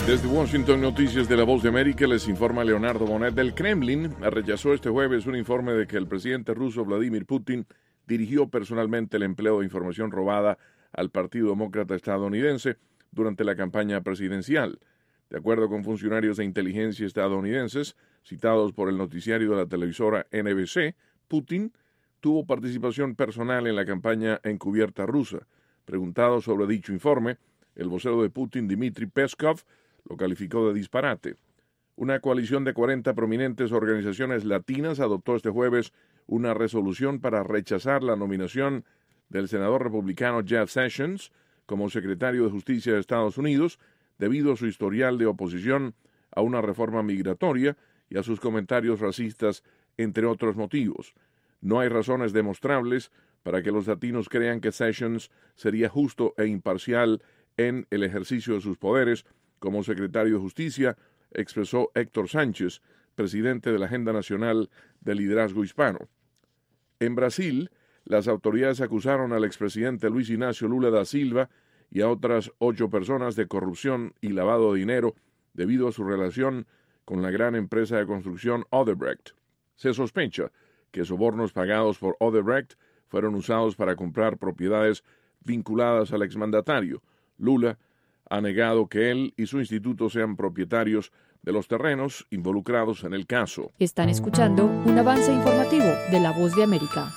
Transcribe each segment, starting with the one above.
Desde Washington, Noticias de la Voz de América, les informa Leonardo Bonet. Del Kremlin rechazó este jueves un informe de que el presidente ruso Vladimir Putin dirigió personalmente el empleo de información robada al Partido Demócrata estadounidense durante la campaña presidencial. De acuerdo con funcionarios de inteligencia estadounidenses, citados por el noticiario de la televisora NBC, Putin tuvo participación personal en la campaña encubierta rusa. Preguntado sobre dicho informe, el vocero de Putin, Dmitry Peskov, lo calificó de disparate. Una coalición de 40 prominentes organizaciones latinas adoptó este jueves una resolución para rechazar la nominación del senador republicano Jeff Sessions como secretario de Justicia de Estados Unidos debido a su historial de oposición a una reforma migratoria y a sus comentarios racistas, entre otros motivos. No hay razones demostrables para que los latinos crean que Sessions sería justo e imparcial en el ejercicio de sus poderes como secretario de Justicia, expresó Héctor Sánchez, presidente de la Agenda Nacional de Liderazgo Hispano. En Brasil, las autoridades acusaron al expresidente Luis Ignacio Lula da Silva y a otras 8 personas de corrupción y lavado de dinero debido a su relación con la gran empresa de construcción Odebrecht. Se sospecha que sobornos pagados por Odebrecht fueron usados para comprar propiedades vinculadas al exmandatario. Lula ha negado que él y su instituto sean propietarios de los terrenos involucrados en el caso. Están escuchando un avance informativo de La Voz de América.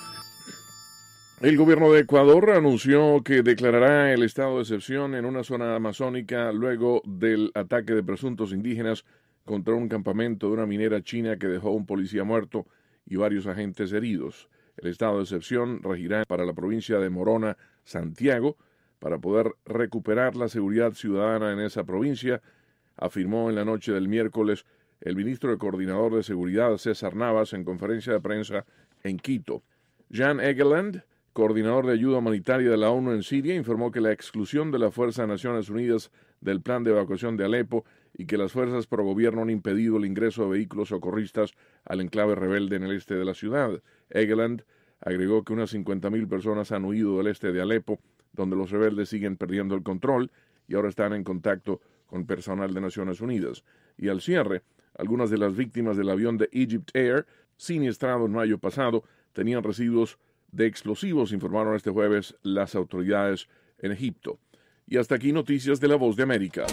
El gobierno de Ecuador anunció que declarará el estado de excepción en una zona amazónica luego del ataque de presuntos indígenas contra un campamento de una minera china que dejó un policía muerto y varios agentes heridos. El estado de excepción regirá para la provincia de Morona, Santiago, para poder recuperar la seguridad ciudadana en esa provincia, afirmó en la noche del miércoles el ministro de Coordinador de Seguridad, César Navas, en conferencia de prensa en Quito. Jan Egeland, coordinador de ayuda humanitaria de la ONU en Siria, informó que la exclusión de la Fuerza de Naciones Unidas del plan de evacuación de Alepo y que las fuerzas pro gobierno han impedido el ingreso de vehículos socorristas al enclave rebelde en el este de la ciudad. Egeland agregó que unas 50,000 personas han huido del este de Alepo, donde los rebeldes siguen perdiendo el control y ahora están en contacto con personal de Naciones Unidas. Y al cierre, algunas de las víctimas del avión de Egypt Air, siniestrado en mayo pasado, tenían residuos de explosivos, informaron este jueves las autoridades en Egipto. Y hasta aquí noticias de La Voz de América.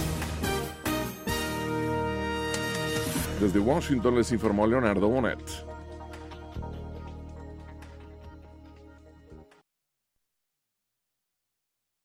Desde Washington les informó Leonardo Bonet.